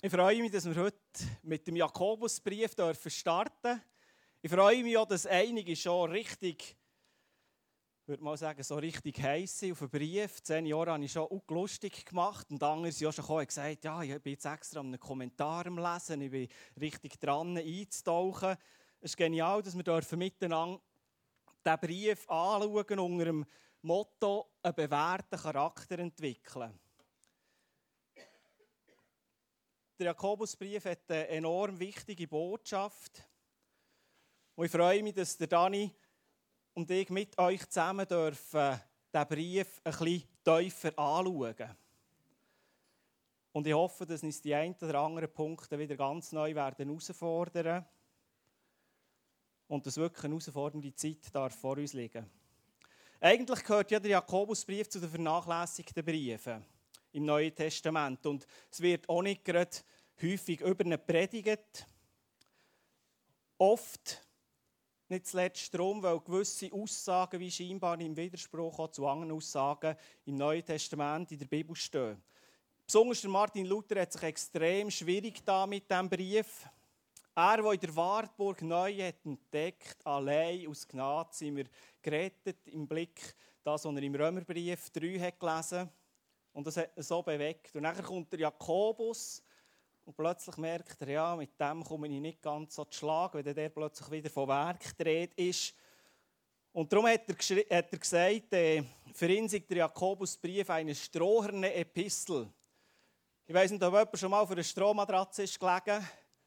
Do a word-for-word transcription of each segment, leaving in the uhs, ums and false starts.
Ich freue mich, dass wir heute mit dem Jakobusbrief starten dürfen. Ich freue mich auch, dass einige schon richtig, ich würde mal sagen, so richtig heiß sind auf den Brief. Zehn Jahre habe ich schon auch lustig gemacht und andere sind auch schon gekommen und gesagt, ja, ich bin jetzt extra einen Kommentar am Lesen, ich bin richtig dran einzutauchen. Es ist genial, dass wir dürfen miteinander diesen Brief anschauen unter dem Motto «Einen bewährten Charakter entwickeln». Der Jakobusbrief hat eine enorm wichtige Botschaft. Und ich freue mich, dass der Dani und ich mit euch zusammen dürfen diesen Brief ein bisschen tiefer anschauen. Und ich hoffe, dass uns die einen oder anderen Punkte wieder ganz neu werden herausfordern. Und dass wirklich eine herausfordernde Zeit darf vor uns liegen. Eigentlich gehört ja der Jakobusbrief zu den vernachlässigten Briefen im Neuen Testament. Und es wird auch nicht gerade häufig über ihn predigt. Oft, nicht zuletzt darum, weil gewisse Aussagen wie scheinbar im Widerspruch auch zu anderen Aussagen im Neuen Testament in der Bibel stehen. Besonders Martin Luther hat sich extrem schwierig da mit diesem Brief. Er, der in der Wartburg neu hat entdeckt, allein aus Gnade sind wir gerettet, im Blick das, was er im Römerbrief drei hat gelesen. Und das hat ihn so bewegt. Und dann kommt der Jakobus und plötzlich merkt er, ja, mit dem komme ich nicht ganz so zu Schlag, wenn der plötzlich wieder von Werk gedreht ist. Und darum hat er, hat er gesagt, äh, für ihn sei der Jakobusbrief eine stroherne Epistel. Ich weiss nicht, ob jemand schon mal für eine Strohmatratze ist gelegen.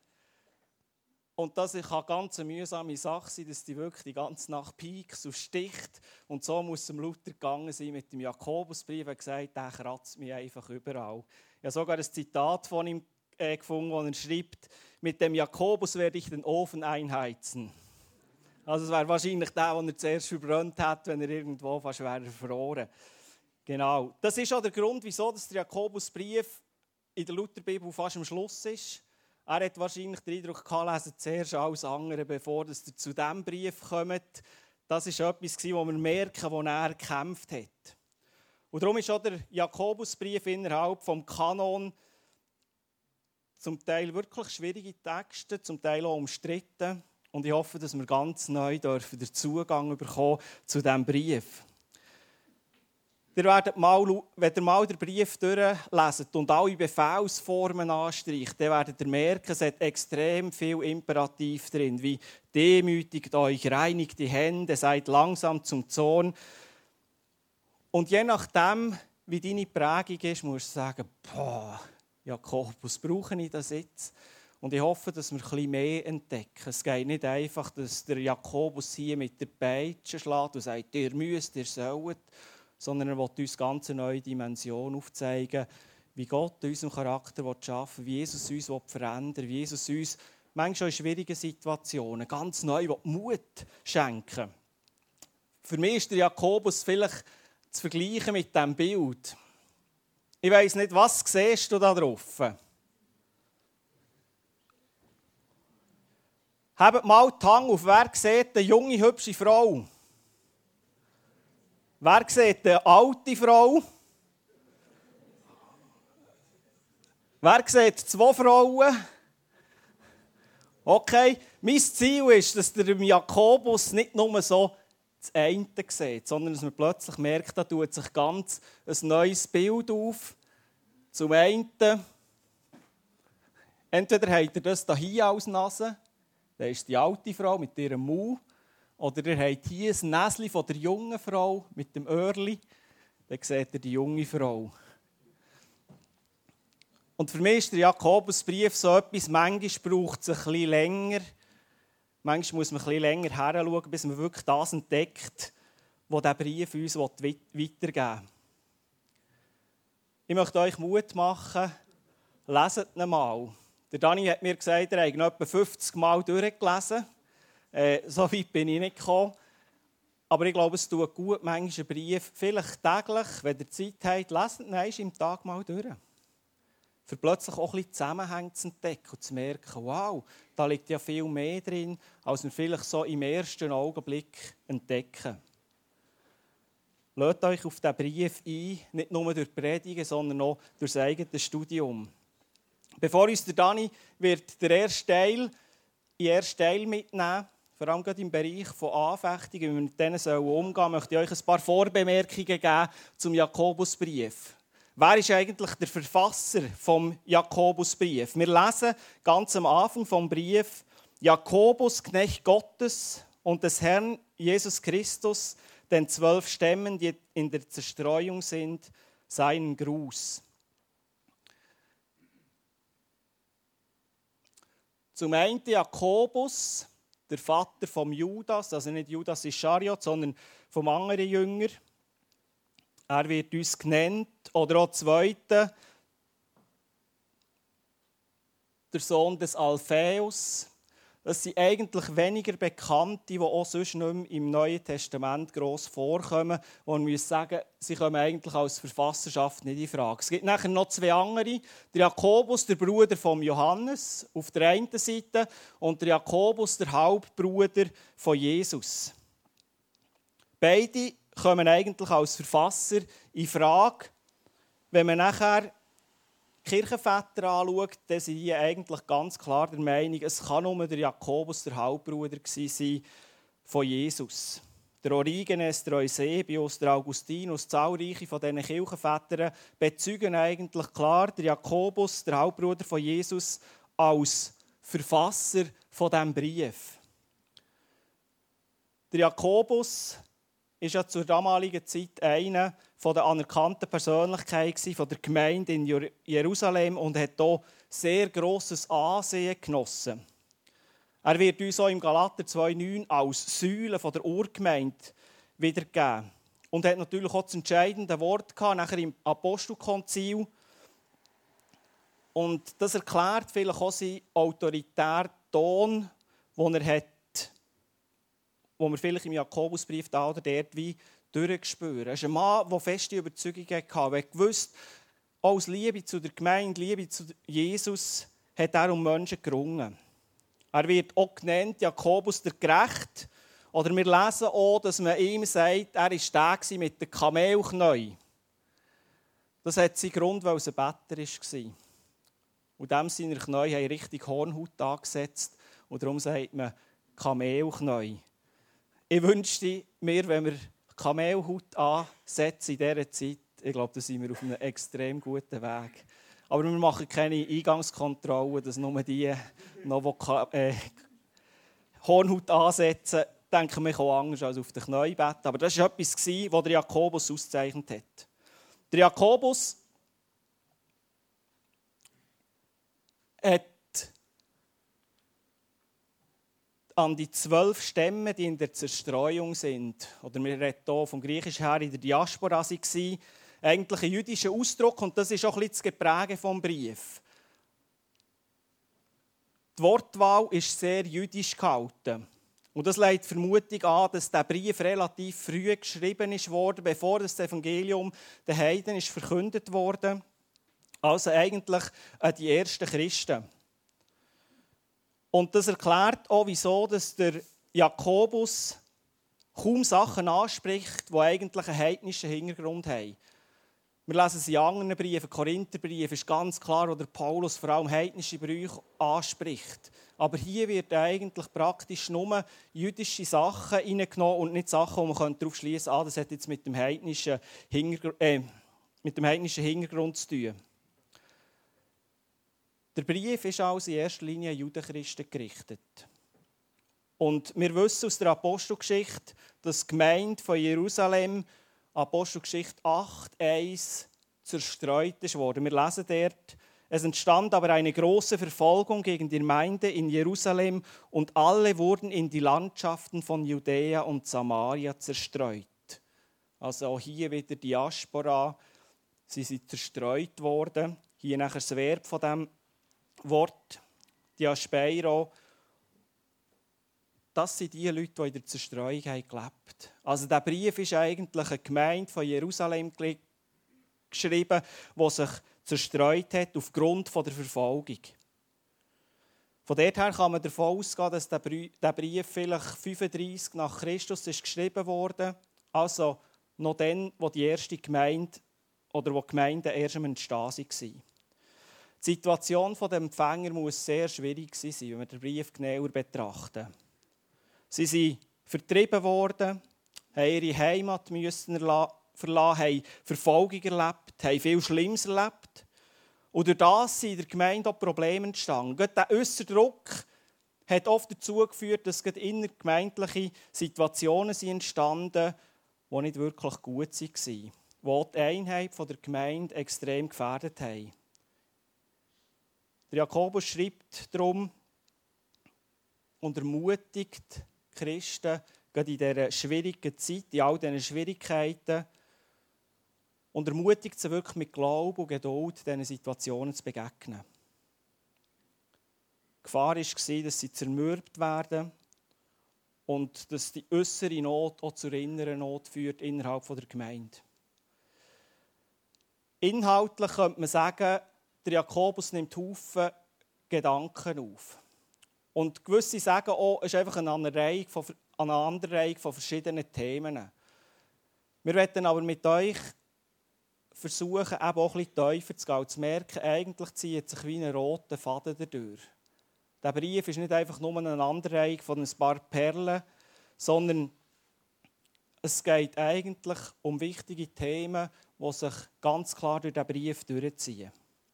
Und das kann ganz eine mühsame Sache sein, dass die wirklich die ganze Nacht piekst und sticht. Und so muss es Luther gegangen sein mit dem Jakobusbrief. Er hat gesagt, der kratzt mich einfach überall. Ich habe sogar ein Zitat von ihm äh, gefunden, wo er schreibt, mit dem Jakobus werde ich den Ofen einheizen. Also es wäre wahrscheinlich der, den er zuerst verbrannt hat, wenn er irgendwo fast wäre verloren. Genau. Das ist auch der Grund, wieso der Jakobusbrief in der Lutherbibel fast am Schluss ist. Er hat wahrscheinlich den Eindruck gehabt, lesen zuerst alles andere, bevor er zu diesem Brief kommt. Das war etwas, das wir merken, wo er gekämpft hat. Und darum ist auch der Jakobusbrief innerhalb des Kanon zum Teil wirklich schwierige Texte, zum Teil auch umstritten. Und ich hoffe, dass wir ganz neu dürfen den Zugang bekommen zu diesem Brief. Ihr werdet mal, wenn ihr mal den Brief durchleset und alle Befehlsformen anstreicht, dann werdet ihr merken, es hat extrem viel Imperativ drin, wie demütigt euch, reinigt die Hände, seid langsam zum Zorn. Und je nachdem, wie deine Prägung ist, musst du sagen, boah, Jakobus, brauche ich das jetzt? Und ich hoffe, dass wir ein bisschen mehr entdecken. Es geht nicht einfach, dass der Jakobus hier mit der Peitsche schlägt und sagt, ihr müsst, ihr sollt, sondern er will uns ganz eine neue Dimension aufzeigen, wie Gott unseren Charakter schaffen will, wie Jesus uns verändern will, wie Jesus uns manchmal in schwierigen Situationen ganz neu Mut schenken will. Für mich ist der Jakobus vielleicht zu vergleichen mit diesem Bild. Ich weiss nicht, was siehst du da drauf? Habt mal die Hand auf, wer sieht eine junge, hübsche Frau? Wer sieht eine alte Frau? Wer sieht zwei Frauen? Okay, mein Ziel ist, dass der Jakobus nicht nur so das eine sieht, sondern dass man plötzlich merkt, da tut sich ganz ein neues Bild auf. Zum einen, entweder habt ihr das hier als Nase, das ist die alte Frau mit ihrem Mund. Oder ihr habt hier ein Näschen von der jungen Frau mit dem Öhrli. Dann seht ihr die junge Frau. Und für mich ist der Jakobusbrief so etwas, manchmal braucht es ein bisschen länger. Manchmal muss man ein bisschen länger hinschauen, bis man wirklich das entdeckt, was dieser Brief uns weitergeben will. Ich möchte euch Mut machen, leset ihn mal. Der Dani hat mir gesagt, er hat ihn etwa fünfzig Mal durchgelesen. Äh, so weit bin ich nicht gekommen. Aber ich glaube, es tut gut, manchmal einen Brief, vielleicht täglich, wenn ihr Zeit habt, leset ihn einmal im Tag mal durch. Für plötzlich auch ein bisschen Zusammenhänge zu entdecken und zu merken, wow, da liegt ja viel mehr drin, als wir vielleicht so im ersten Augenblick entdecken. Lasst euch auf diesen Brief ein, nicht nur durch Predigen, sondern auch durch das eigene Studium. Bevor uns der Dani wird der erste Teil, in den ersten Teil mitnehmen, vor allem gerade im Bereich von Anfechtungen, wie wir mit denen umgehen sollen, möchte ich euch ein paar Vorbemerkungen geben zum Jakobusbrief. Wer ist eigentlich der Verfasser vom Jakobusbrief? Wir lesen ganz am Anfang vom Brief: Jakobus, Knecht Gottes und des Herrn Jesus Christus, den zwölf Stämmen, die in der Zerstreuung sind, seinen Gruß. Zum einen Jakobus, der Vater von Judas, also nicht Judas Ischariot, sondern vom anderen Jünger. Er wird uns genannt. Oder auch zweite, der Sohn des Alphaeus. Das sind eigentlich weniger Bekannte, die auch sonst nicht mehr im Neuen Testament gross vorkommen. Und man muss sagen, sie kommen eigentlich als Verfasserschaft nicht in Frage. Es gibt nachher noch zwei andere. Der Jakobus, der Bruder von Johannes, auf der einen Seite, und der Jakobus, der Halbbruder von Jesus. Beide kommen eigentlich als Verfasser in Frage. Wenn man nachher Kirchenväter anschaut, dann sind die eigentlich ganz klar der Meinung, es kann nur der Jakobus, der Halbbruder sein von Jesus. Der Origenes, der Eusebius, der Augustinus, zahlreiche von diesen Kirchenvätern bezeugen eigentlich klar der Jakobus, der Halbbruder von Jesus, als Verfasser von diesem Brief. Der Jakobus war ja zur damaligen Zeit einer der anerkannten Persönlichkeiten der Gemeinde in Jerusalem und hat hier sehr grosses Ansehen genossen. Er wird uns auch im Galater zwei neun als Säule der Urgemeinde wiedergegeben. Und hat natürlich auch das entscheidende Wort gehabt, nachher im Apostelkonzil. Und das erklärt vielleicht auch seinen autoritären Ton, den er hat, wo wir vielleicht im Jakobusbrief da oder dort wie durchspüren. Er ist ein Mann, der feste Überzeugungen hatte. Er wusste, aus Liebe zu der Gemeinde, Liebe zu Jesus, hat er um Menschen gerungen. Er wird auch genannt Jakobus der Gerechte. Oder wir lesen auch, dass man ihm sagt, er war der mit den Kamelknäueln. Das hat seinen Grund, weil er ein Better war. Und dem seine Knie haben richtig Hornhaut angesetzt. Und darum sagt man Kamelknäuel. Ich wünschte mir, wenn wir Kamelhaut ansetzen in dieser Zeit, ich glaube, da sind wir auf einem extrem guten Weg. Aber wir machen keine Eingangskontrolle, dass nur die noch äh, Hornhaut ansetzen, denken wir auch anders als auf den Kniebetten. Aber das war etwas, was der Jakobus auszeichnet hat. Der Jakobus hat an die zwölf Stämme, die in der Zerstreuung sind, oder wir reden hier vom Griechischen her in der Diaspora waren, eigentlich ein jüdischer Ausdruck, und das ist auch ein bisschen das Gepräge vom Brief. Die Wortwahl ist sehr jüdisch gehalten. Und das legt die Vermutung an, dass der Brief relativ früh geschrieben wurde, bevor das Evangelium den Heiden ist verkündet wurde. Also eigentlich an die ersten Christen. Und das erklärt auch, wieso dass der Jakobus kaum Sachen anspricht, die eigentlich einen heidnischen Hintergrund haben. Wir lesen es in anderen Briefen, Korintherbrief ist ganz klar, wo der Paulus vor allem heidnische Brüche anspricht. Aber hier wird eigentlich praktisch nur jüdische Sachen hineingenommen und nicht Sachen, wo man darauf schließen könnte, ah, das hat jetzt mit dem heidnischen Hintergrund, äh, mit dem heidnischen Hintergrund zu tun. Der Brief ist also in erster Linie an Judenchristen gerichtet. Und wir wissen aus der Apostelgeschichte, dass die Gemeinde von Jerusalem, Apostelgeschichte acht eins, zerstreut wurde. Wir lesen dort, es entstand aber eine große Verfolgung gegen die Gemeinde in Jerusalem und alle wurden in die Landschaften von Judäa und Samaria zerstreut. Also auch hier wieder Diaspora, sie sind zerstreut worden. Hier nachher das Verb von dem Wort, Diaspeiro, das sind die Leute, die in der Zerstreuung haben gelebt. Also der Brief ist eigentlich eine Gemeinde von Jerusalem geschrieben, die sich zerstreut hat aufgrund der Verfolgung. Von dort her kann man davon ausgehen, dass der Brief vielleicht fünfunddreissig nach Christus ist geschrieben wurde. Also noch dann, wo die erste Gemeinde oder wo die Gemeinden erst am Entstehen waren. Die Situation der Empfänger muss sehr schwierig sein, wenn wir den Brief genauer betrachten. Sie sind vertrieben worden, haben ihre Heimat müssen verlassen, haben Verfolgung erlebt, haben viel Schlimmes erlebt. Und durch das sind in der Gemeinde auch Probleme entstanden. Gerade der äußere Druck hat oft dazu geführt, dass innergemeindliche Situationen sind entstanden, die nicht wirklich gut waren, die die Einheit der Gemeinde extrem gefährdet haben. Der Jakobus schreibt darum und ermutigt die Christen, gerade in dieser schwierigen Zeit, in all diesen Schwierigkeiten, und ermutigt sie wirklich mit Glauben und Geduld, diesen Situationen zu begegnen. Die Gefahr war, dass sie zermürbt werden und dass die äußere Not auch zur inneren Not führt innerhalb der Gemeinde. Inhaltlich könnte man sagen, der Jakobus nimmt Haufen Gedanken auf. Und gewisse sagen auch, es ist einfach eine Aneinanderreihung von, eine Aneinanderreihung von verschiedenen Themen. Wir wollen aber mit euch versuchen, eben auch ein bisschen tiefer zu gehen und zu merken, eigentlich zieht sich wie ein roter Faden dadurch. Der Brief ist nicht einfach nur eine Aneinanderreihung von ein paar Perlen, sondern es geht eigentlich um wichtige Themen, die sich ganz klar durch diesen Brief durchziehen.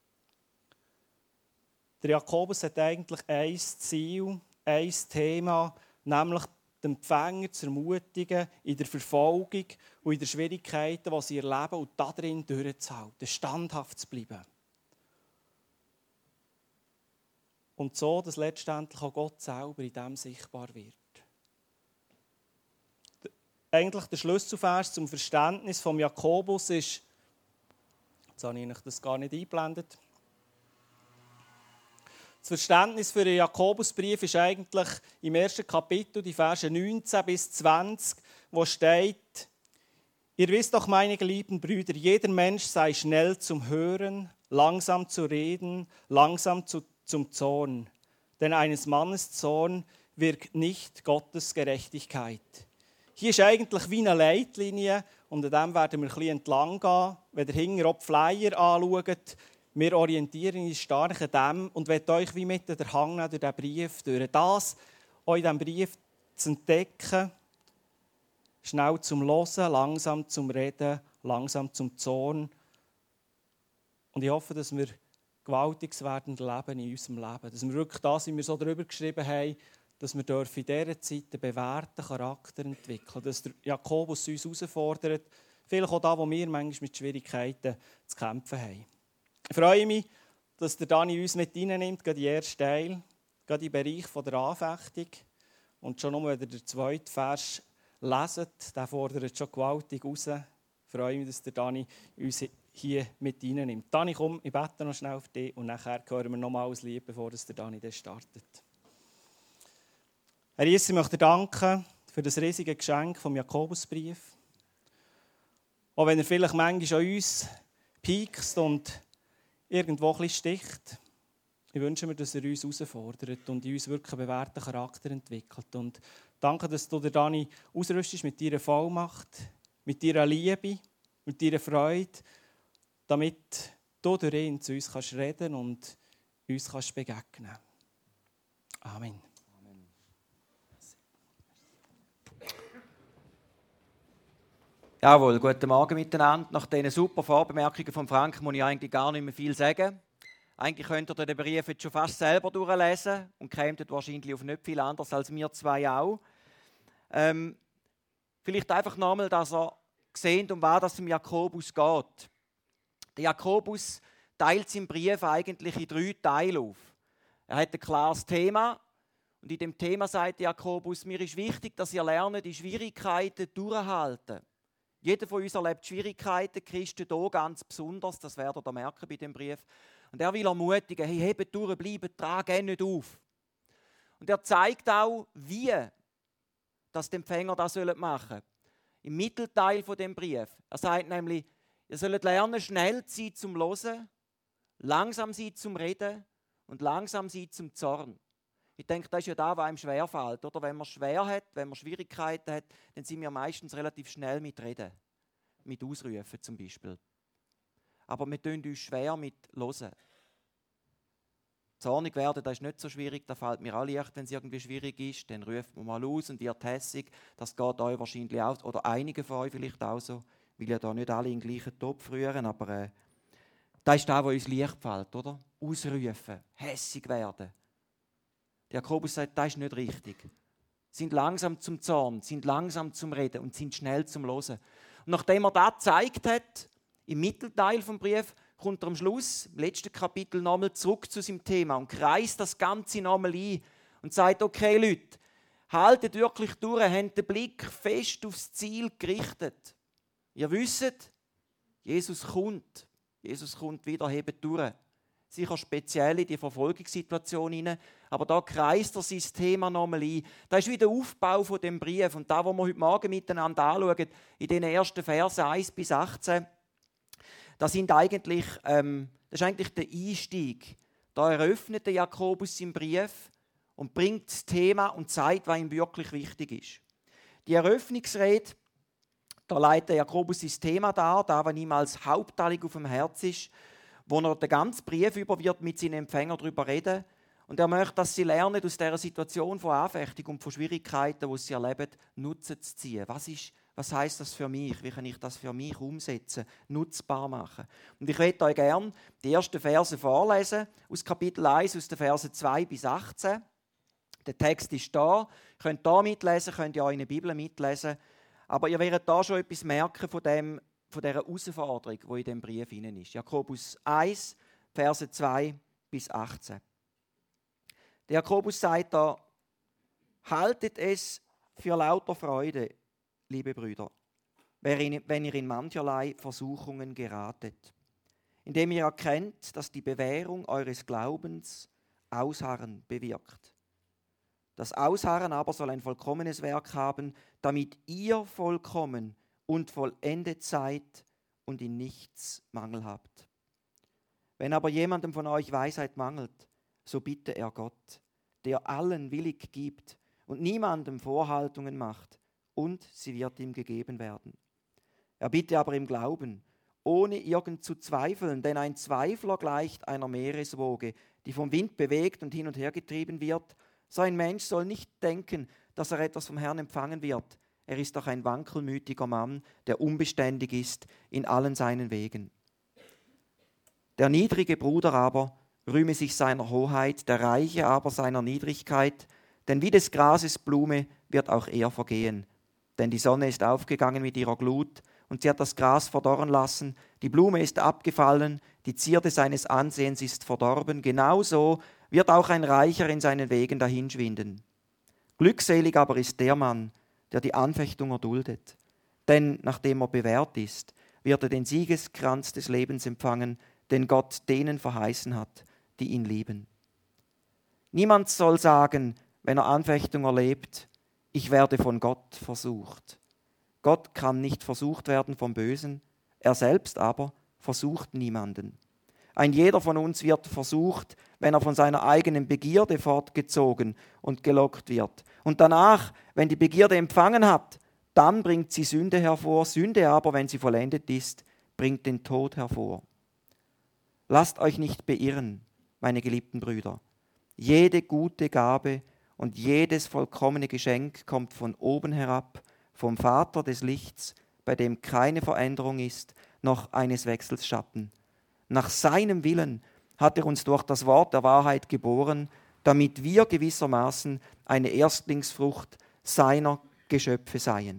Der Jakobus hat eigentlich ein Ziel, ein Thema, nämlich den Empfänger zu ermutigen, in der Verfolgung und in den Schwierigkeiten, die sie erleben, und darin durchzuhalten, standhaft zu bleiben. Und so, dass letztendlich auch Gott selber in dem sichtbar wird. Eigentlich der Schlüsselvers zum Verständnis von Jakobus ist, jetzt habe ich das gar nicht eingeblendet. Das Verständnis für den Jakobusbrief ist eigentlich im ersten Kapitel, die Verse neunzehn bis zwanzig, wo steht: Ihr wisst doch, meine geliebten Brüder, jeder Mensch sei schnell zum Hören, langsam zu reden, langsam zu, zum Zorn. Denn eines Mannes Zorn wirkt nicht Gottes Gerechtigkeit. Hier ist eigentlich wie eine Leitlinie und an dem werden wir ein bisschen entlang gehen. Wenn ihr hinten auch die Flyer anschaut, wir orientieren uns stark an dem und wollen euch wie mit der Hang durch diesen Brief durch. Das auch in diesem Brief zu entdecken, schnell zum Hören, langsam zum Reden, langsam zum Zorn. Und ich hoffe, dass wir Gewaltiges werden erleben in unserem Leben. Dass wir wirklich das, wie wir so darüber geschrieben haben, dass wir in dieser Zeit einen bewährten Charakter entwickeln. Dass der Jakobus uns herausfordert, vielleicht auch da, wo wir manchmal mit Schwierigkeiten zu kämpfen haben. Ich freue mich, dass der Dani uns mit hineinnimmt, gerade in den ersten Teil, gerade im Bereich der Anfechtung. Und schon nur, wenn ihr den zweiten Vers leset, der fordert schon gewaltig raus. Ich freue mich, dass der Dani uns hier mit hineinnimmt. Dani, komm, ich bete noch schnell für dich und nachher hören wir nochmal ein Lied, bevor der Dani dann startet. Herr Jesus, ich möchte dir danken für das riesige Geschenk vom Jakobusbrief. Auch wenn er vielleicht manchmal an uns piekst und irgendwo ein bisschen sticht. Ich wünsche mir, dass er uns herausfordert und in uns wirklich einen bewährten Charakter entwickelt. Und danke, dass du dir, Dani, ausrüstest mit deiner Vollmacht, mit deiner Liebe, mit deiner Freude, damit du durch ihn zu uns kannst reden und uns kannst begegnen. Amen. Amen. Jawohl, guten Morgen miteinander. Nach diesen super Vorbemerkungen von Frank muss ich eigentlich gar nicht mehr viel sagen. Eigentlich könnt ihr den Brief jetzt schon fast selber durchlesen und kämt wahrscheinlich auf nicht viel anders als wir zwei auch. Ähm, vielleicht einfach nochmal, dass ihr seht, um was es im Jakobus geht. Der Jakobus teilt seinen Brief eigentlich in drei Teile auf. Er hat ein klares Thema und in dem Thema sagt Jakobus: Mir ist wichtig, dass ihr lernt, die Schwierigkeiten durchzuhalten. Jeder von uns erlebt Schwierigkeiten, Christen hier ganz besonders, das werdet ihr merken bei dem Brief. Und er will ermutigen: Hey, hebt durch, bleibt dran, geht nicht auf. Und er zeigt auch, wie dass die Empfänger das machen sollen. Im Mittelteil von dem Brief. Er sagt nämlich, ihr sollt lernen, schnell zu sein zum Hören, langsam sein zum Reden und langsam sein zum Zorn. Ich denke, das ist ja das, was einem schwerfällt. Oder? Wenn man schwer hat, wenn man Schwierigkeiten hat, dann sind wir meistens relativ schnell mit Reden. Mit Ausrufen zum Beispiel. Aber wir tun uns schwer mit Hören. zornig werden, das ist nicht so schwierig, das fällt mir auch leicht, wenn es irgendwie schwierig ist. Dann ruft man mal aus und wird hässig. Das geht euch wahrscheinlich auch, oder einige von euch vielleicht auch so, weil ja da nicht alle in den gleichen Topf rühren, aber äh, das ist das, was uns leicht fällt, oder? Ausrufen, hässig werden. Der Jakobus sagt, das ist nicht richtig. Sind langsam zum Zorn, sind langsam zum Reden und sind schnell zum Hören. Und nachdem er das gezeigt hat, im Mittelteil vom Brief, kommt er am Schluss, im letzten Kapitel, nochmal zurück zu seinem Thema und kreist das Ganze nochmal ein und sagt, okay Leute, haltet wirklich durch, habt den Blick fest aufs Ziel gerichtet. Ihr wisst, Jesus kommt. Jesus kommt wieder, hebt durch. Sicher speziell in die Verfolgungssituation hinein, aber da kreist er sein Thema nochmal ein. Das ist wie der Aufbau von dem Brief. Und da, wo wir heute Morgen miteinander anschauen, in den ersten Versen eins bis achtzehn, das, sind eigentlich, ähm, das ist eigentlich der Einstieg. Da eröffnet der Jakobus seinen Brief und bringt das Thema und zeigt, was ihm wirklich wichtig ist. Die Eröffnungsrede, da leitet der Jakobus sein Thema dar, da, was ihm als Hauptanliegen auf dem Herz ist, wo er den ganzen Brief über wird mit seinen Empfängern darüber reden. Und er möchte, dass sie lernen, aus dieser Situation von Anfechtung und von Schwierigkeiten, die sie erleben, Nutzen zu ziehen. Was ist, was heisst das für mich? Wie kann ich das für mich umsetzen, nutzbar machen? Und ich möchte euch gerne die ersten Verse vorlesen, aus Kapitel eins, aus den Versen zwei bis achtzehn. Der Text ist da. Ihr könnt hier mitlesen, könnt ihr auch in der Bibel mitlesen. Aber ihr werdet da schon etwas merken von, dem, von dieser Herausforderung, die in diesem Brief hinein ist. Jakobus eins, Verse zwei bis achtzehn. Der Jakobus sagt da, haltet es für lauter Freude, liebe Brüder, wenn ihr in mancherlei Versuchungen geratet, indem ihr erkennt, dass die Bewährung eures Glaubens Ausharren bewirkt. Das Ausharren aber soll ein vollkommenes Werk haben, damit ihr vollkommen und vollendet seid und in nichts Mangel habt. Wenn aber jemandem von euch Weisheit mangelt, so bitte er Gott, der allen willig gibt und niemandem Vorhaltungen macht, und sie wird ihm gegeben werden. Er bitte aber im Glauben, ohne irgend zu zweifeln, denn ein Zweifler gleicht einer Meereswoge, die vom Wind bewegt und hin und her getrieben wird. So ein Mensch soll nicht denken, dass er etwas vom Herrn empfangen wird. Er ist doch ein wankelmütiger Mann, der unbeständig ist in allen seinen Wegen. Der niedrige Bruder aber rühme sich seiner Hoheit, der Reiche aber seiner Niedrigkeit, denn wie des Grases Blume wird auch er vergehen. Denn die Sonne ist aufgegangen mit ihrer Glut, und sie hat das Gras verdorren lassen, die Blume ist abgefallen, die Zierde seines Ansehens ist verdorben, genauso wird auch ein Reicher in seinen Wegen dahinschwinden. Glückselig aber ist der Mann, der die Anfechtung erduldet. Denn nachdem er bewährt ist, wird er den Siegeskranz des Lebens empfangen, den Gott denen verheißen hat, die ihn lieben. Niemand soll sagen, wenn er Anfechtung erlebt, ich werde von Gott versucht. Gott kann nicht versucht werden vom Bösen, er selbst aber versucht niemanden. Ein jeder von uns wird versucht, wenn er von seiner eigenen Begierde fortgezogen und gelockt wird. Und danach, wenn die Begierde empfangen hat, dann bringt sie Sünde hervor. Sünde aber, wenn sie vollendet ist, bringt den Tod hervor. Lasst euch nicht beirren, meine geliebten Brüder. Jede gute Gabe und jedes vollkommene Geschenk kommt von oben herab, vom Vater des Lichts, bei dem keine Veränderung ist, noch eines Wechsels Schatten. Nach seinem Willen hat er uns durch das Wort der Wahrheit geboren, damit wir gewissermaßen eine Erstlingsfrucht seiner Geschöpfe seien.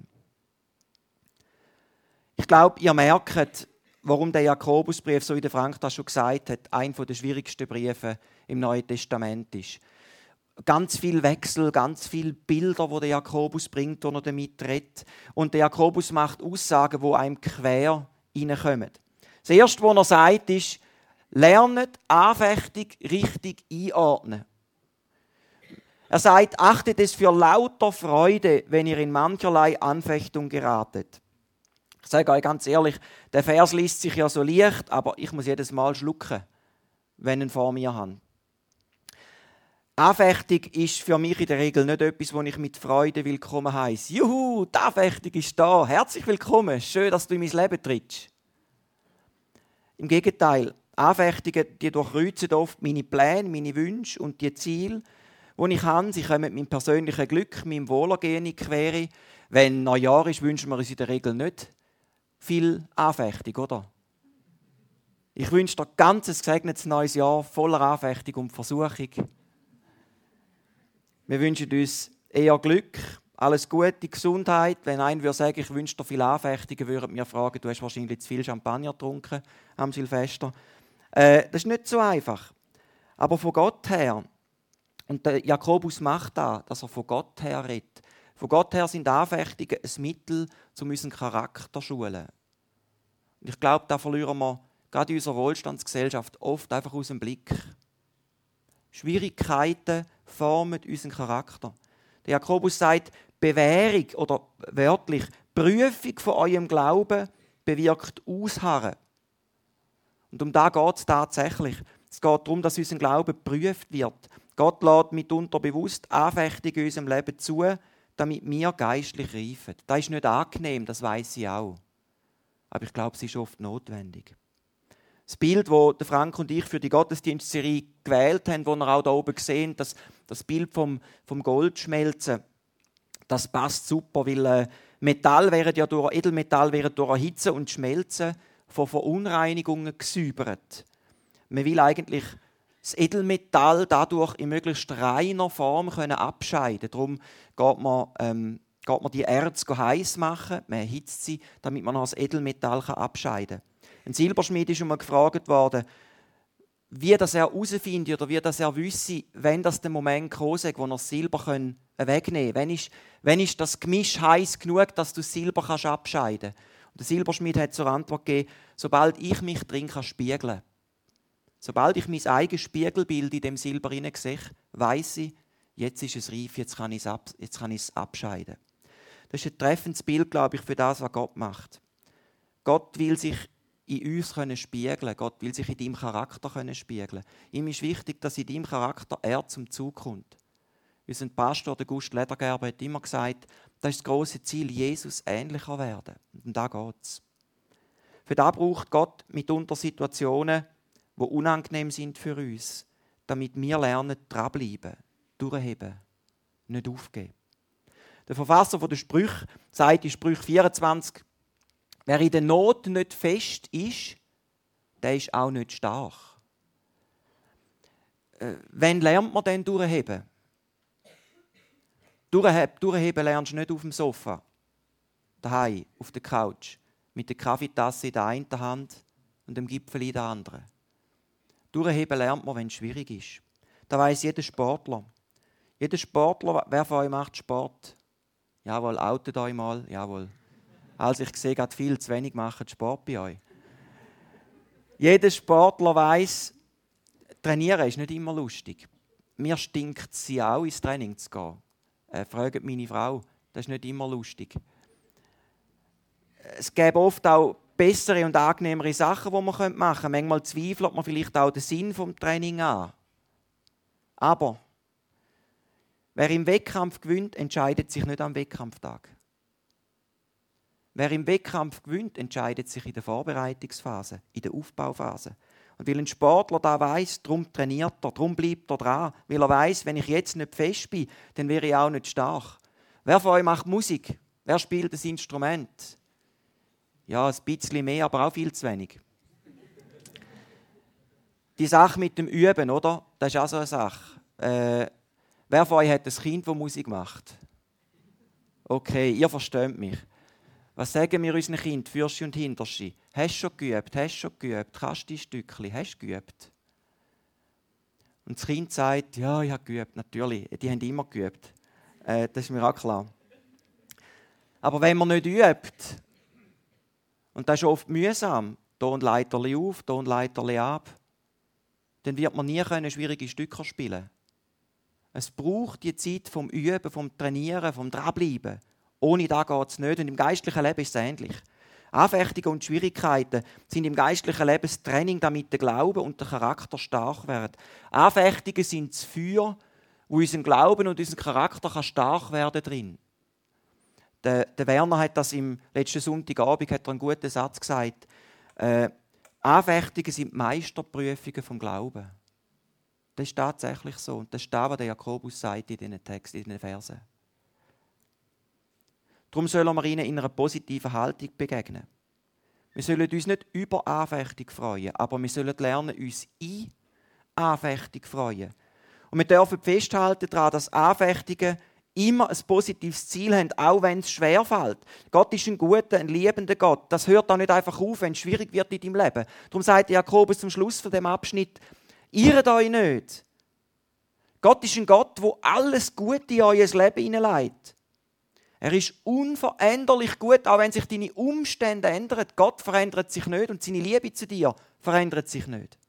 Ich glaube, ihr merkt, warum der Jakobusbrief, so wie der Frank das schon gesagt hat, einer der schwierigsten Briefe im Neuen Testament ist. Ganz viel Wechsel, ganz viele Bilder, die der Jakobus bringt, die er damit redet. Und der Jakobus macht Aussagen, die einem quer reinkommen. Das Erste, was er sagt, ist, lernet Anfechtung richtig einordnen. Er sagt, achtet es für lauter Freude, wenn ihr in mancherlei Anfechtung geratet. Ich sage euch ganz ehrlich, der Vers liest sich ja so leicht, aber ich muss jedes Mal schlucken, wenn ich ihn vor mir habe. Anfechtung ist für mich in der Regel nicht etwas, wo ich mit Freude willkommen heisse. Juhu, die Anfechtung ist da. Herzlich willkommen. Schön, dass du in mein Leben trittst. Im Gegenteil, Anfechtungen, die durchkreuzen oft meine Pläne, meine Wünsche und die Ziele, die ich habe. Sie kommen mit meinem persönlichen Glück, meinem Wohlergehen in die Quere. Wenn Neujahr ist, wünschen wir uns in der Regel nicht viel Anfechtung, oder? Ich wünsche dir ein ganz gesegnetes neues Jahr voller Anfechtung und Versuchung. Wir wünschen uns eher Glück, alles Gute, Gesundheit. Wenn einer würde sagen, ich wünsche dir viel Anfechtungen, würden wir fragen, du hast wahrscheinlich zu viel Champagner getrunken am Silvester. Äh, das ist nicht so einfach. Aber von Gott her, und der Jakobus macht das, dass er von Gott her redet. Von Gott her sind Anfechtungen ein Mittel, um unseren Charakter zu schulen. Und ich glaube, da verlieren wir gerade in unserer Wohlstandsgesellschaft oft einfach aus dem Blick. Schwierigkeiten formen unseren Charakter. Der Jakobus sagt, Bewährung oder wörtlich Prüfung von eurem Glauben bewirkt Ausharren. Und um das geht es tatsächlich. Es geht darum, dass unser Glaube geprüft wird. Gott lässt mitunter bewusst Anfechtungen in unserem Leben zu, damit wir geistlich reifen. Das ist nicht angenehm, das weiss ich auch. Aber ich glaube, es ist oft notwendig. Das Bild, das Frank und ich für die Gottesdienstserie gewählt haben, das ihr auch hier oben sehen, das, das Bild vom, vom Goldschmelzen, das passt super, weil äh, Metall wäre ja durch, Edelmetall wäre durch Erhitzen und Schmelzen von Verunreinigungen gesäubert. Man will eigentlich das Edelmetall dadurch in möglichst reiner Form können abscheiden. Darum geht man, ähm, geht man die Erze heiß machen, man erhitzt sie, damit man das Edelmetall abscheiden kann. Ein Silberschmied ist einmal gefragt worden, wie das er herausfindet oder wie das er wisse, wenn das der Moment kommt, wo er das Silber wegnehmen kann. Wenn ist, wenn ist das Gemisch heiß genug, dass du das Silber kannst abscheiden kannst? Und der Silberschmied hat zur Antwort gegeben, sobald ich mich drin kann spiegeln, sobald ich mein eigenes Spiegelbild in dem Silber sehe, weiss ich, jetzt ist es reif, jetzt kann ich es, ab, jetzt kann ich es abscheiden. Das ist ein treffendes Bild, glaube ich, für das, was Gott macht. Gott will sich in uns können spiegeln. Gott will sich in deinem Charakter können spiegeln. Ihm ist wichtig, dass in deinem Charakter er zum Zug kommt. Unser Pastor, der Gust Ledergerber, hat immer gesagt, das ist das grosse Ziel, Jesus ähnlicher werden. Und um da geht es. Für das braucht Gott mitunter Situationen, die unangenehm sind für uns, damit wir lernen, dranbleiben, durchheben, nicht aufgeben. Der Verfasser der Sprüche sagt in Sprüche vierundzwanzig, wer in der Not nicht fest ist, der ist auch nicht stark. Äh, wann lernt man denn durchheben? Durchheben lernst du nicht auf dem Sofa, daheim, auf der Couch, mit der Kaffeetasse in der einen Hand und dem Gipfel in der anderen. Durchheben lernt man, wenn es schwierig ist. Das weiss jeder Sportler. Jeder Sportler, wer von euch macht Sport? Jawohl, outet euch mal, jawohl. Also ich sehe gerade viel zu wenig machen Sport bei euch. Jeder Sportler weiss, trainieren ist nicht immer lustig. Mir stinkt es auch, ins Training zu gehen. Äh, fragt meine Frau, das ist nicht immer lustig. Es gäbe oft auch bessere und angenehmere Sachen, die man machen könnte. Manchmal zweifelt man vielleicht auch den Sinn des Trainings an. Aber wer im Wettkampf gewinnt, entscheidet sich nicht am Wettkampftag. Wer im Wettkampf gewinnt, entscheidet sich in der Vorbereitungsphase, in der Aufbauphase. Und weil ein Sportler da weiss, darum trainiert er, darum bleibt er dran. Weil er weiss, wenn ich jetzt nicht fest bin, dann wäre ich auch nicht stark. Wer von euch macht Musik? Wer spielt das Instrument? Ja, ein bisschen mehr, aber auch viel zu wenig. Die Sache mit dem Üben, oder? Das ist auch so eine Sache. Äh, wer von euch hat ein Kind, das Musik macht? Okay, ihr versteht mich. Was sagen wir unseren Kindern, Fürschi und Hinterschi? Hast du schon geübt? Hast du schon geübt? Kannst du die Stückchen? Hast du geübt? Und das Kind sagt, ja, ich habe geübt. Natürlich, die haben immer geübt. Äh, das ist mir auch klar. Aber wenn man nicht übt, und das ist oft mühsam, Tonleiterli auf, Tonleiterli ab, dann wird man nie können schwierige Stücke spielen. Es braucht die Zeit vom Üben, vom Trainieren, vom Dranbleiben. Ohne das geht es nicht. Und im geistlichen Leben ist es ähnlich. Anfechtungen und Schwierigkeiten sind im geistlichen Leben das Training, damit der Glaube und der Charakter stark werden. Anfechtungen sind das Feuer, wo unser Glauben und unser Charakter kann stark werden drin. Der, der Werner hat das im letzten Sonntagabend hat er einen guten Satz gesagt. Äh, Anfechtungen sind die Meisterprüfungen vom Glauben. Das ist tatsächlich so. Und das ist das, was der Jakobus sagt in diesen Texten, in diesen Versen. Darum sollen wir ihnen in einer positiven Haltung begegnen. Wir sollen uns nicht über Anfechtung freuen, aber wir sollen lernen, uns in Anfechtung freuen. Und wir dürfen festhalten daran, dass Anfechtungen immer ein positives Ziel haben, auch wenn es schwerfällt. Gott ist ein guter, ein liebender Gott. Das hört auch nicht einfach auf, wenn es schwierig wird in deinem Leben. Darum sagt Jakobus zum Schluss von dem Abschnitt: Irret euch nicht. Gott ist ein Gott, der alles Gute in euer Leben hineinlegt. Er ist unveränderlich gut, auch wenn sich deine Umstände ändern. Gott verändert sich nicht und seine Liebe zu dir verändert sich nicht.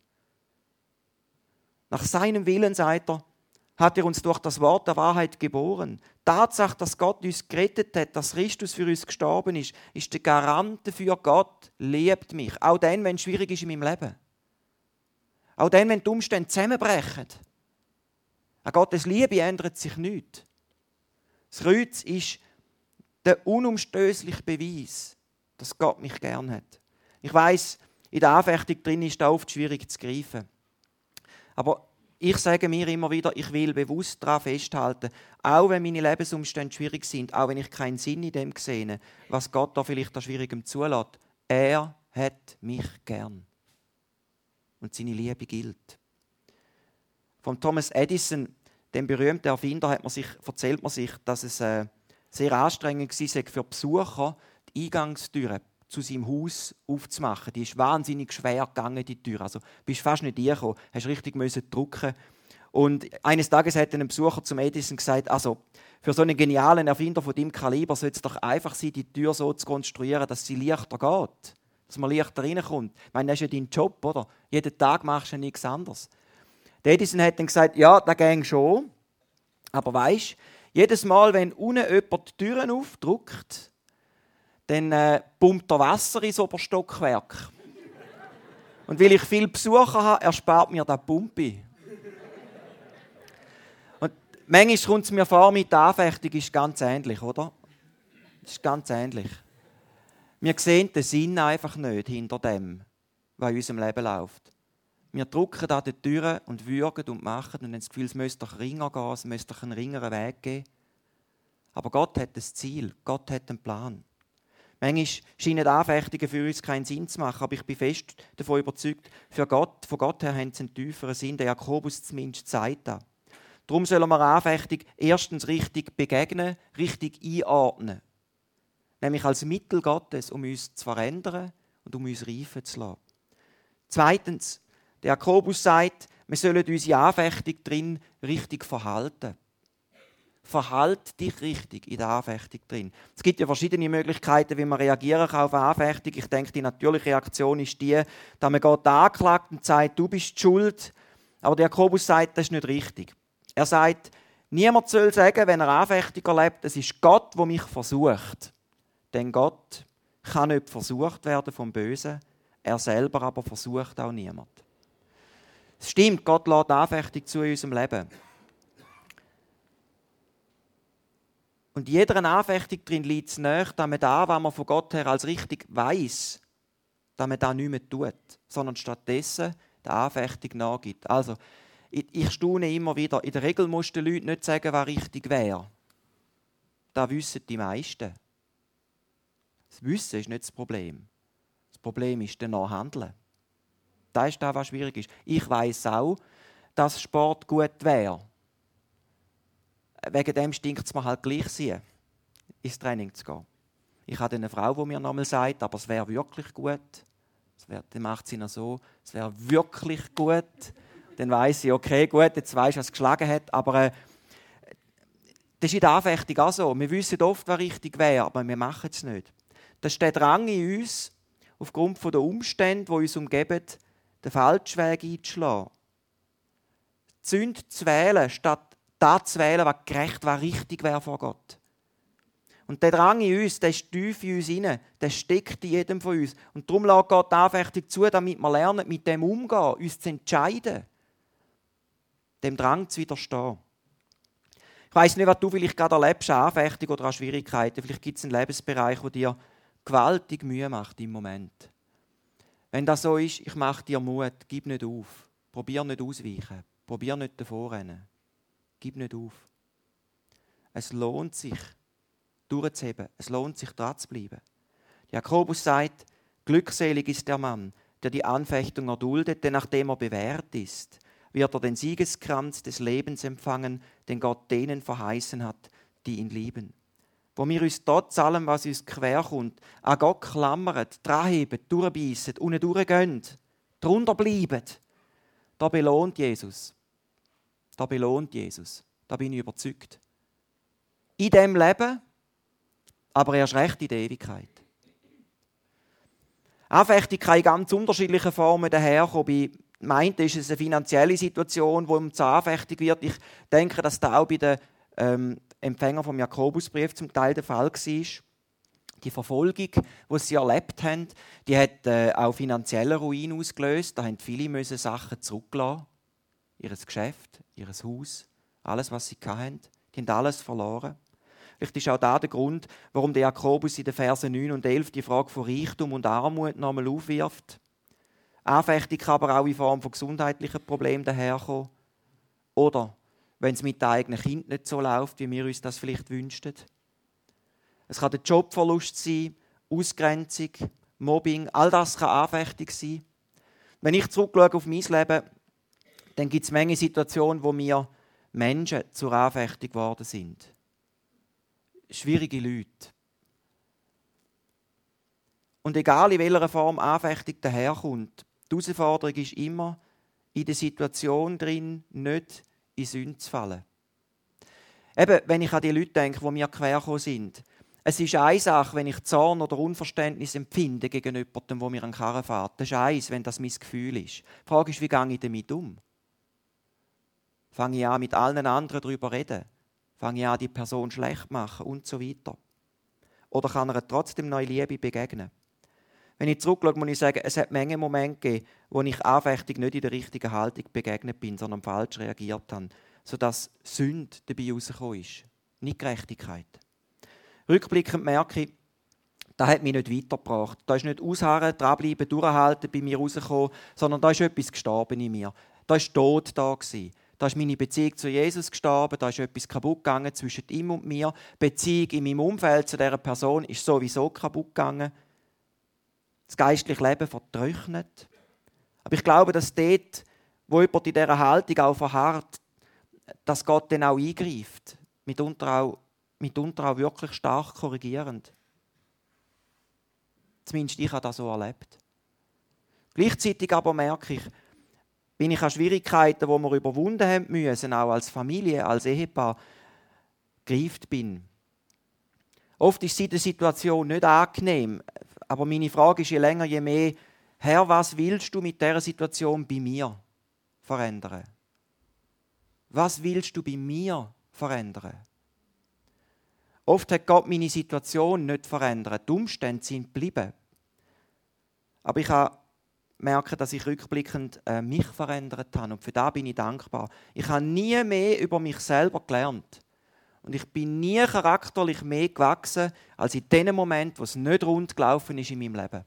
Nach seinem Willen, sagt er, hat er uns durch das Wort der Wahrheit geboren. Die Tatsache, dass Gott uns gerettet hat, dass Christus für uns gestorben ist, ist der Garant dafür, Gott liebt mich. Auch dann, wenn es schwierig ist in meinem Leben. Auch dann, wenn die Umstände zusammenbrechen. An Gottes Liebe ändert sich nichts. Das Kreuz ist der unumstößliche Beweis, dass Gott mich gern hat. Ich weiss, in der Anfechtung drin ist das oft schwierig zu greifen. Aber ich sage mir immer wieder, ich will bewusst daran festhalten, auch wenn meine Lebensumstände schwierig sind, auch wenn ich keinen Sinn in dem sehe, was Gott da vielleicht an Schwierigem zulässt, er hat mich gern. Und seine Liebe gilt. Von Thomas Edison, dem berühmten Erfinder, hat man sich, erzählt man sich, dass es äh, sehr anstrengend war für Besucher, die Eingangstüre zu seinem Haus aufzumachen. Die ist wahnsinnig schwer gegangen, die Tür. Also bist fast nicht reingekommen, hast richtig müssen drücken. Und eines Tages hat ein Besucher zum Edison gesagt, also für so einen genialen Erfinder von deinem Kaliber sollte es doch einfach sein, die Tür so zu konstruieren, dass sie leichter geht. Dass man leichter reinkommt. Ich meine, das ist ja dein Job, oder? Jeden Tag machst du nichts anderes. Der Edison hat dann gesagt, ja, das ging schon. Aber weisst, jedes Mal, wenn unten jemand die Türen aufdrückt, dann äh, pumpt er Wasser ins Oberstockwerk. Und weil ich viele Besucher habe, erspart mir das Pumpe. Und manchmal kommt es mir vor, mit der Anfechtung ist ganz ähnlich, oder? Das ist ganz ähnlich. Wir sehen den Sinn einfach nicht hinter dem, was in unserem Leben läuft. Wir drücken an die Türen und würgen und machen und haben das Gefühl, es müsste doch ringer gehen, es müsste doch einen ringeren Weg geben. Aber Gott hat ein Ziel, Gott hat einen Plan. Manchmal scheinen Anfechtungen für uns keinen Sinn zu machen, aber ich bin fest davon überzeugt, für Gott, von Gott her haben sie einen tieferen Sinn. Der Jakobus zumindest sagt das. Darum sollen wir Anfechtung erstens richtig begegnen, richtig einordnen. Nämlich als Mittel Gottes, um uns zu verändern und um uns reifen zu lassen. Zweitens, der Jakobus sagt, wir sollen unsere Anfechtung drin richtig verhalten. Verhalt dich richtig in der Anfechtung drin. Es gibt ja verschiedene Möglichkeiten, wie man reagieren kann auf eine Anfechtung. Ich denke, die natürliche Reaktion ist die, dass man Gott anklagt und sagt, du bist schuld. Aber der Jakobus sagt, das ist nicht richtig. Er sagt, niemand soll sagen, wenn er Anfechtung erlebt, es ist Gott, der mich versucht. Denn Gott kann nicht versucht werden vom Bösen, er selber aber versucht auch niemand. Es stimmt, Gott lässt Anfechtung zu in unserem Leben. Und in jeder Anfechtung drin liegt es nahe, dass man das, was man von Gott her als richtig weiss, dass man das nicht mehr tut, sondern stattdessen der Anfechtung nachgibt. Also, ich, ich staune immer wieder, in der Regel musst du den Leuten nicht sagen, was richtig wäre. Das wissen die meisten. Das Wissen ist nicht das Problem. Das Problem ist danach Handeln. Das ist das, was schwierig ist. Ich weiss auch, dass Sport gut wäre. Wegen dem stinkt es mir halt gleich, sie ins Training zu gehen. Ich habe eine Frau, die mir nochmal sagt, aber es wäre wirklich gut. Es wär, dann macht sie noch so, es wäre wirklich gut. Dann weiss sie, okay, gut, jetzt weisst du, was es geschlagen hat. Aber äh, das ist in der Anfechtung auch so. Wir wissen oft, was richtig wäre, aber wir machen es nicht. Das ist der Drang in uns, aufgrund der Umstände, die uns umgeben, den falschen Weg einzuschlagen. Die Sünde zu wählen, statt das zu wählen, was gerecht, was richtig wäre vor Gott. Und der Drang in uns, der ist tief in uns rein, der steckt in jedem von uns. Und darum lässt Gott die Anfechtung zu, damit wir lernen, mit dem umzugehen, uns zu entscheiden, dem Drang zu widerstehen. Ich weiss nicht, was du vielleicht gerade erlebst, eine Anfechtung oder eine Schwierigkeiten. Vielleicht gibt es einen Lebensbereich, der dir gewaltig Mühe macht im Moment. Wenn das so ist, ich mache dir Mut, gib nicht auf. Probier nicht ausweichen. Probier nicht davor rennen. Gib nicht auf. Es lohnt sich, durchzuheben. Es lohnt sich, dran zu bleiben. Jakobus sagt, glückselig ist der Mann, der die Anfechtung erduldet, denn nachdem er bewährt ist, wird er den Siegeskranz des Lebens empfangen, den Gott denen verheißen hat, die ihn lieben. Wo wir uns trotz allem, was uns querkommt, an Gott klammern, dranheben, durchbeissen, unten durchgehen, drunter bleiben, da belohnt Jesus. Da belohnt Jesus. Da bin ich überzeugt. In diesem Leben, aber erst recht in der Ewigkeit. Anfechtung kann in ganz unterschiedlichen Formen daherkommen. Bei meint ist es eine finanzielle Situation, wo um zur Anfechtung wird. Ich denke, dass das auch bei den ähm, Empfängern vom Jakobusbrief zum Teil der Fall war. Die Verfolgung, die sie erlebt haben, die hat äh, auch finanziellen Ruin ausgelöst. Da mussten viele müssen Sachen zurücklassen. Ihr Geschäft, ihr Haus, alles, was sie hatten. Die haben alles verloren. Vielleicht ist auch da der Grund, warum der Jakobus in den Versen neun und elf die Frage von Reichtum und Armut nochmal aufwirft. Anfechtung kann aber auch in Form von gesundheitlichen Problemen daherkommen. Oder wenn es mit den eigenen Kindern nicht so läuft, wie wir uns das vielleicht wünschten. Es kann der Jobverlust sein, Ausgrenzung, Mobbing, all das kann Anfechtung sein. Wenn ich zurückschaue auf mein Leben, dann gibt es Menge Situationen, wo mir Menschen zur Anfechtung geworden sind. Schwierige Leute. Und egal in welcher Form Anfechtung daherkommt, die Herausforderung ist immer, in der Situation drin nicht in Sünde zu fallen. Eben, wenn ich an die Leute denke, die mir quergekommen sind. Es ist eine Sache, wenn ich Zorn oder Unverständnis empfinde gegen jemanden, der mir an den Karren fährt. Das ist eins, wenn das mein Gefühl ist. Die Frage ist, wie gehe ich damit um? Fange ich an, mit allen anderen darüber zu reden? Fange ich an, die Person schlecht zu machen und so weiter? Oder kann er trotzdem neue Liebe begegnen? Wenn ich zurückschaue, muss ich sagen, es hat Menge Momente gegeben, wo ich Anfechtung nicht in der richtigen Haltung begegnet bin, sondern falsch reagiert habe, sodass Sünde dabei rausgekommen ist, nicht Gerechtigkeit. Rückblickend merke ich, das hat mich nicht weitergebracht. Da ist nicht ausharren, dranbleiben, durchhalten bei mir rausgekommen, sondern da ist etwas gestorben in mir. Da ist Tod da gewesen. Da ist meine Beziehung zu Jesus gestorben, da ist etwas kaputt gegangen zwischen ihm und mir. Die Beziehung in meinem Umfeld zu dieser Person ist sowieso kaputt gegangen. Das geistliche Leben vertrocknet. Aber ich glaube, dass dort, wo jemand in dieser Haltung auch verharrt, dass Gott dann auch eingreift. Mitunter auch, mitunter auch wirklich stark korrigierend. Zumindest ich habe das so erlebt. Gleichzeitig aber merke ich, bin ich an Schwierigkeiten, die wir überwunden haben müssen, auch als Familie, als Ehepaar, gereift bin. Oft ist die Situation nicht angenehm, aber meine Frage ist je länger, je mehr, Herr, was willst du mit dieser Situation bei mir verändern? Was willst du bei mir verändern? Oft hat Gott meine Situation nicht verändert, die Umstände sind geblieben. Aber ich habe merke, dass ich rückblickend äh, mich verändert habe. Und für das bin ich dankbar. Ich habe nie mehr über mich selber gelernt. Und ich bin nie charakterlich mehr gewachsen, als in dem Moment, wo es nicht rund gelaufen ist in meinem Leben.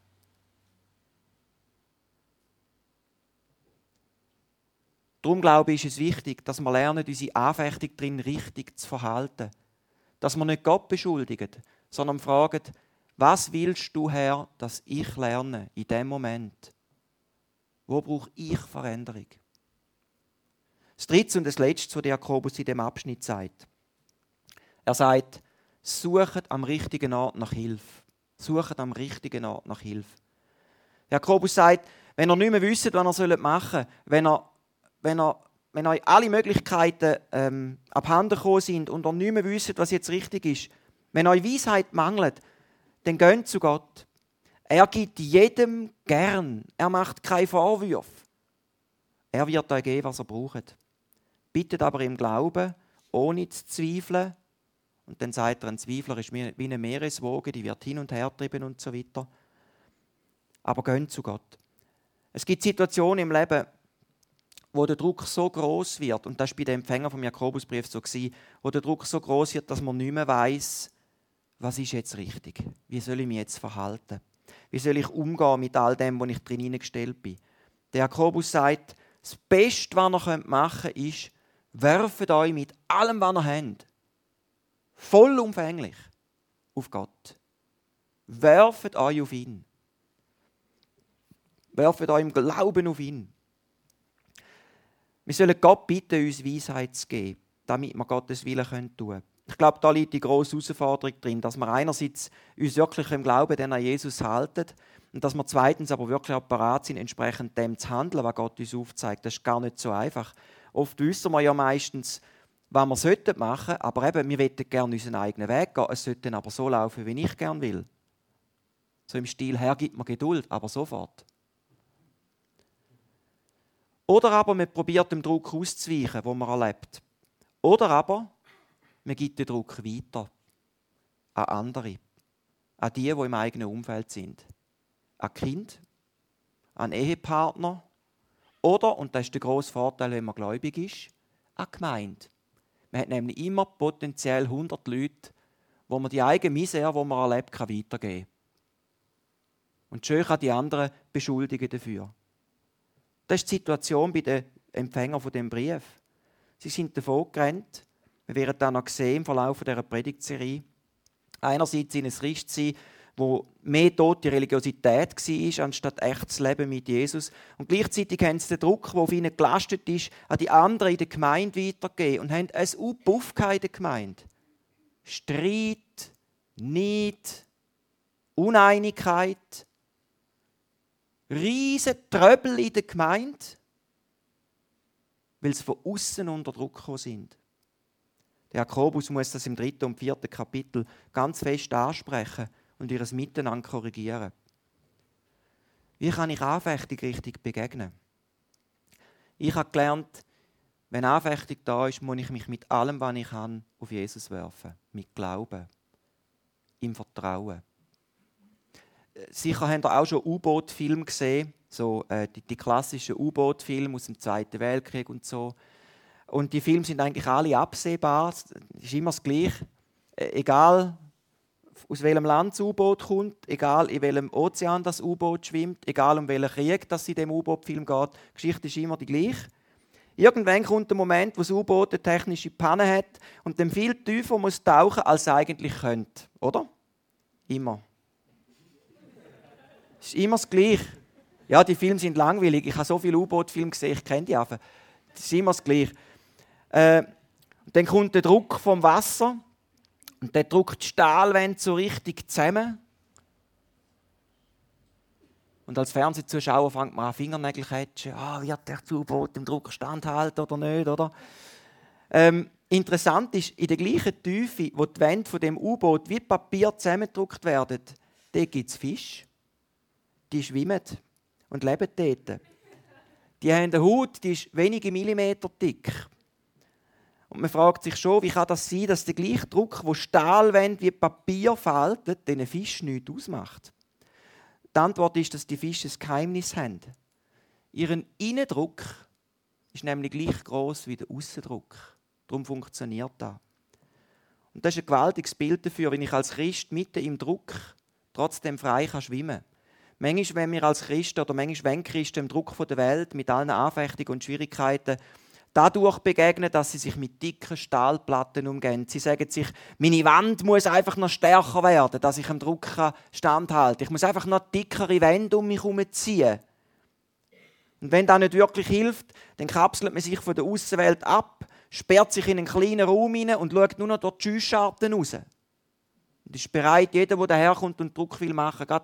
Darum glaube ich, ist es wichtig, dass wir lernen, unsere Anfechtung drin richtig zu verhalten. Dass wir nicht Gott beschuldigen, sondern fragen, was willst du, Herr, dass ich lerne in dem Moment? Wo brauche ich Veränderung? Das Dritte und das Letzte, was Jakobus in diesem Abschnitt sagt. Er sagt, sucht am richtigen Ort nach Hilfe. Sucht am richtigen Ort nach Hilfe. Jakobus sagt, wenn ihr nicht mehr wisst, was ihr machen sollt, wenn, ihr, wenn, ihr, wenn euch alle Möglichkeiten ähm, abhanden gekommen sind und ihr nicht mehr wisst, was jetzt richtig ist, wenn euch Weisheit mangelt, dann geht zu Gott. Er gibt jedem gern. Er macht keine Vorwürfe. Er wird euch geben, was er braucht. Bittet aber im Glauben, ohne zu zweifeln. Und dann sagt er, ein Zweifler ist wie eine Meereswoge, die wird hin und her getrieben und so weiter. Aber geht zu Gott. Es gibt Situationen im Leben, wo der Druck so groß wird, und das war bei den Empfängern vom Jakobusbrief so, wo der Druck so groß wird, dass man nicht mehr weiss, was ist jetzt richtig? Wie soll ich mich jetzt verhalten? Wie soll ich umgehen mit all dem, wo ich drin hineingestellt bin? Der Jakobus sagt, das Beste, was ihr machen könnt, ist, werft euch mit allem, was ihr habt, vollumfänglich auf Gott. Werft euch auf ihn. Werft euch im Glauben auf ihn. Wir sollen Gott bitten, uns Weisheit zu geben, damit wir Gottes Willen tun können. Ich glaube, da liegt die grosse Herausforderung drin, dass wir einerseits uns wirklich im Glauben an Jesus halten und dass wir zweitens aber wirklich auch bereit sind, entsprechend dem zu handeln, was Gott uns aufzeigt. Das ist gar nicht so einfach. Oft wissen wir ja meistens, was wir machen sollten, aber eben, wir wollen gerne unseren eigenen Weg gehen. Es sollte dann aber so laufen, wie ich gerne will. So im Stil, Herr, gib mir Geduld, aber sofort. Oder aber man probiert dem Druck auszuweichen, den man erlebt. Oder aber man gibt den Druck weiter an andere, an die, die im eigenen Umfeld sind. An Kind, an Ehepartner oder, und das ist der grosse Vorteil, wenn man gläubig ist, an Gemeinde. Man hat nämlich immer potenziell hundert Leute, wo man die eigene Misere, die man erlebt, kann weitergeben kann. Und schön kann die anderen beschuldigen dafür. Das ist die Situation bei den Empfängern von dem Brief. Sie sind davon gerannt. Wir werden das noch sehen im Verlauf dieser Predigtserie. Einerseits in ein Christ sein, wo mehr tote Religiosität war, anstatt echtes Leben mit Jesus. Und gleichzeitig haben sie den Druck, der auf ihnen gelastet ist, an die anderen in der Gemeinde weitergegeben und haben ein Aufpuff in der Gemeinde. Streit, Neid, Uneinigkeit, riesen Tröbel in der Gemeinde, weil sie von außen unter Druck gekommen sind. Der Jakobus muss das im dritten und vierten Kapitel ganz fest ansprechen und ihr Miteinander korrigieren. Wie kann ich Anfechtung richtig begegnen? Ich habe gelernt, wenn Anfechtung da ist, muss ich mich mit allem, was ich kann, auf Jesus werfen. Mit Glauben. Im Vertrauen. Sicher habt ihr auch schon U-Boot-Filme gesehen, so, äh, die, die klassischen U-Boot-Filme aus dem Zweiten Weltkrieg und so. Und die Filme sind eigentlich alle absehbar. Es ist immer das Gleiche. Äh, egal, aus welchem Land das U-Boot kommt, egal in welchem Ozean das U-Boot schwimmt, egal um welchen Krieg das in dem U-Boot-Film geht, die Geschichte ist immer die gleiche. Irgendwann kommt der Moment, wo das U-Boot eine technische Panne hat und dann viel tiefer muss tauchen, als es eigentlich könnte. Oder? Immer. Es ist immer das Gleiche. Ja, die Filme sind langweilig. Ich habe so viele U-Boot-Filme gesehen, ich kenne die einfach. Es ist immer das Gleiche. Äh, dann kommt der Druck vom Wasser und der drückt die Stahlwände so richtig zusammen. Und als Fernsehzuschauer fängt man an Fingernägel zu catchen. Ah, wird der U-Boot im Druck standhalten oder nicht? Oder? Ähm, interessant ist, in der gleichen Tiefe, wo die Wände von dem U-Boot wie Papier zusammengedrückt werden, da gibt es Fische. Die schwimmen und leben dort. Die haben eine Haut, die ist wenige Millimeter dick. Und man fragt sich schon, wie kann das sein, dass der gleiche Druck, wo Stahlwände wie Papier faltet, diesen Fisch nichts ausmacht. Die Antwort ist, dass die Fische ein Geheimnis haben. Ihren Innendruck ist nämlich gleich gross wie der Aussendruck. Darum funktioniert das. Und das ist ein gewaltiges Bild dafür, wenn ich als Christ mitten im Druck trotzdem frei schwimmen kann. Manchmal, wenn wir als Christen oder manchmal, wenn Christen im Druck der Welt mit allen Anfechtungen und Schwierigkeiten dadurch begegnen, dass sie sich mit dicken Stahlplatten umgehen. Sie sagen sich, meine Wand muss einfach noch stärker werden, dass ich dem Druck standhalten kann. Ich muss einfach noch dickere Wände um mich herum ziehen. Und wenn das nicht wirklich hilft, dann kapselt man sich von der Aussenwelt ab, sperrt sich in einen kleinen Raum hinein und schaut nur noch durch die Schussschaden raus. Und ist bereit, jeder, der daherkommt und Druck will machen, geht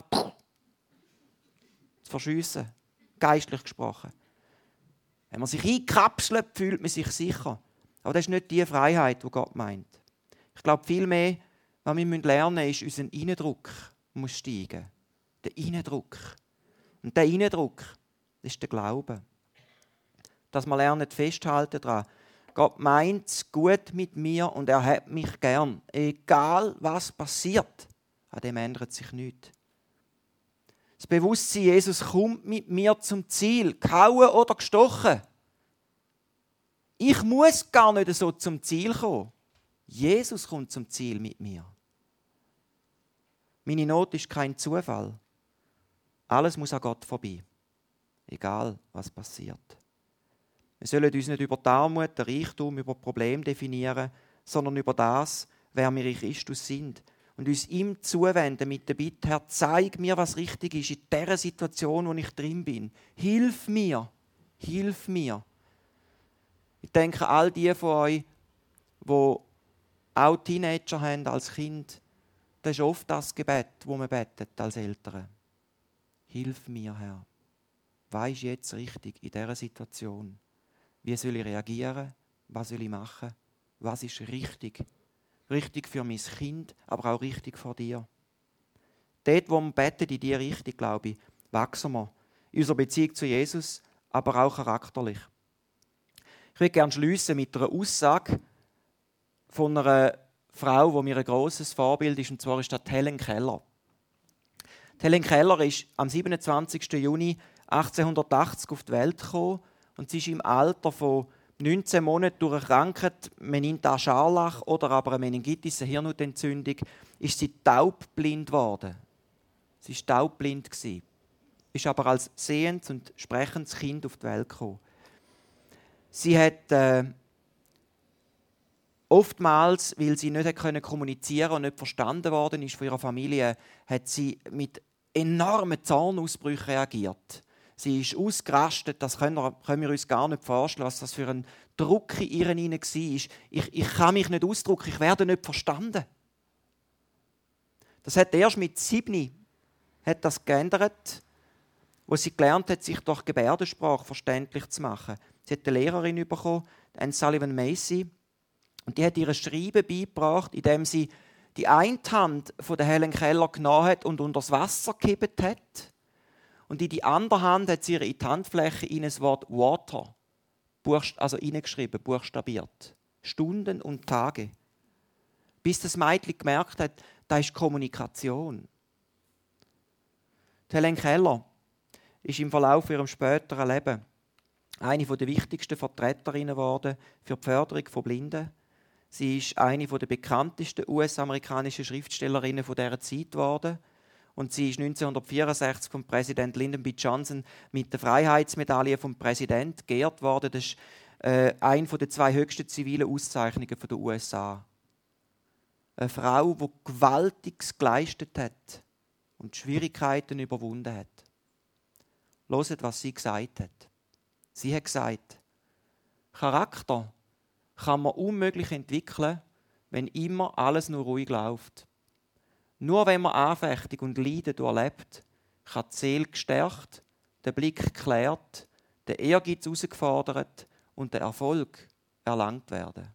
zu verschiessen. Geistlich gesprochen. Wenn man sich einkapselt, fühlt man sich sicher. Aber das ist nicht die Freiheit, die Gott meint. Ich glaube, vielmehr, was wir lernen müssen, ist, unser Innendruck muss steigen. Der Innendruck. Und der Innendruck, das ist der Glaube. Dass wir lernen, festhalten daran. Gott meint es gut mit mir und er hat mich gern. Egal, was passiert, an dem ändert sich nichts. Das Bewusstsein, Jesus kommt mit mir zum Ziel, gehauen oder gestochen. Ich muss gar nicht so zum Ziel kommen. Jesus kommt zum Ziel mit mir. Meine Not ist kein Zufall. Alles muss an Gott vorbei. Egal, was passiert. Wir sollen uns nicht über die Armut, den Reichtum, über Probleme definieren, sondern über das, wer wir in Christus sind. Und uns ihm zuwenden mit der Bitte, Herr, zeig mir, was richtig ist in dieser Situation, wo ich drin bin. Hilf mir, hilf mir. Ich denke, all die von euch, die auch Teenager haben als Kind, das ist oft das Gebet, das man betet als Eltern. Hilf mir, Herr. Was ist jetzt richtig in dieser Situation? Wie soll ich reagieren? Was soll ich machen? Was ist richtig? Richtig für mein Kind, aber auch richtig vor dir. Dort, wo wir beten, in diese Richtung, glaube ich, wachsen wir. In unserer Beziehung zu Jesus, aber auch charakterlich. Ich würde gerne schliessen mit einer Aussage von einer Frau, die mir ein grosses Vorbild ist, und zwar ist das Helen Keller. Helen Keller ist am siebenundzwanzigsten Juni achtzehnhundertachtzig auf die Welt gekommen und sie ist im Alter von neunzehn Monaten durch eine Krankheit, Meninta Scharlach oder aber eine Meningitis, eine Hirnhautentzündung, ist sie taubblind geworden. Sie war taubblind, ist aber als sehendes und sprechendes Kind auf die Welt gekommen. Sie hat äh, oftmals, weil sie nicht können kommunizieren und nicht verstanden worden ist von ihrer Familie, hat sie mit enormen Zornausbrüchen reagiert. Sie ist ausgerastet, das können wir, können wir uns gar nicht vorstellen, was das für ein Druck in ihr hinein war. Ich, ich kann mich nicht ausdrücken, ich werde nicht verstanden. Das hat erst mit sieben hat das geändert, wo sie gelernt hat, sich durch Gebärdensprache verständlich zu machen. Sie hat eine Lehrerin bekommen, Anne Sullivan Macy, und die hat ihr Schreiben beigebracht, indem sie die eine Hand von der Helen Keller genommen hat und unter das Wasser gekippt hat. Und in die andere Hand hat sie ihr in die Handfläche in das Wort Water, also hineingeschrieben, buchstabiert. Stunden und Tage. Bis das Mädchen gemerkt hat, das ist Kommunikation. Die Helen Keller ist im Verlauf ihres späteren Lebens eine der wichtigsten Vertreterinnen geworden für die Förderung von Blinden. Sie ist eine der bekanntesten U S-amerikanischen Schriftstellerinnen dieser Zeit geworden. Und sie ist neunzehnhundertvierundsechzig vom Präsident Lyndon B. Johnson mit der Freiheitsmedaille vom Präsidenten geehrt worden. Das ist äh, eine der zwei höchsten zivilen Auszeichnungen der U S A. Eine Frau, die Gewaltiges geleistet hat und Schwierigkeiten überwunden hat. Hört, was sie gesagt hat. Sie hat gesagt, Charakter kann man unmöglich entwickeln, wenn immer alles nur ruhig läuft. Nur wenn man Anfechtung und Leiden durchlebt, kann die Seele gestärkt, der Blick geklärt, der Ehrgeiz herausgefordert und der Erfolg erlangt werden.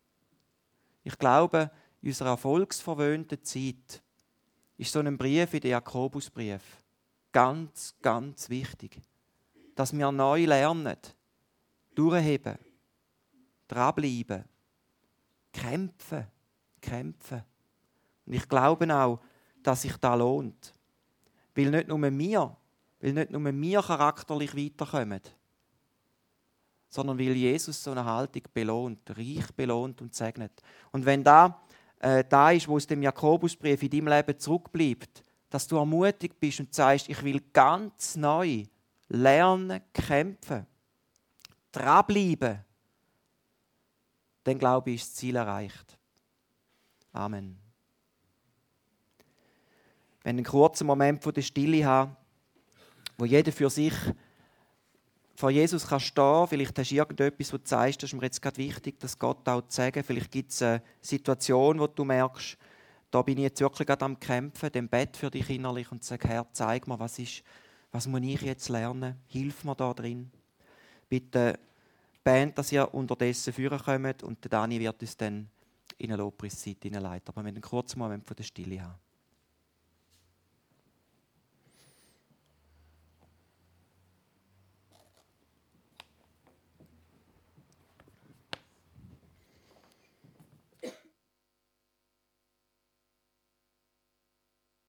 Ich glaube, in unserer erfolgsverwöhnten Zeit ist so ein Brief wie der Jakobusbrief ganz, ganz wichtig, dass wir neu lernen, durchheben, dranbleiben, kämpfen, kämpfen. Und ich glaube auch, dass sich das lohnt. Weil nicht nur wir, weil nicht nur wir charakterlich weiterkommen, sondern weil Jesus so eine Haltung belohnt, reich belohnt und segnet. Und wenn da äh, da ist, wo es dem Jakobusbrief in deinem Leben zurückbleibt, dass du ermutigt bist und sagst, ich will ganz neu lernen, kämpfen, dranbleiben, dann glaube ich, ist das Ziel erreicht. Amen. Wenn einen kurzen Moment von der Stille haben, wo jeder für sich vor Jesus kann stehen, vielleicht hast du irgendetwas, wo du sagst, das ist mir jetzt gerade wichtig, das Gott auch zu sagen. Vielleicht gibt es eine Situation, wo du merkst, da bin ich jetzt wirklich gerade am Kämpfen, dann bete für dich innerlich und sag, Herr, zeig mir, was ist, was muss ich jetzt lernen? Hilf mir da drin. Bitte Band, dass ihr unterdessen führen kommt und der Dani wird uns dann in eine Lobpreiszeit hineinleiten. Aber wir werden einen kurzen Moment von der Stille haben.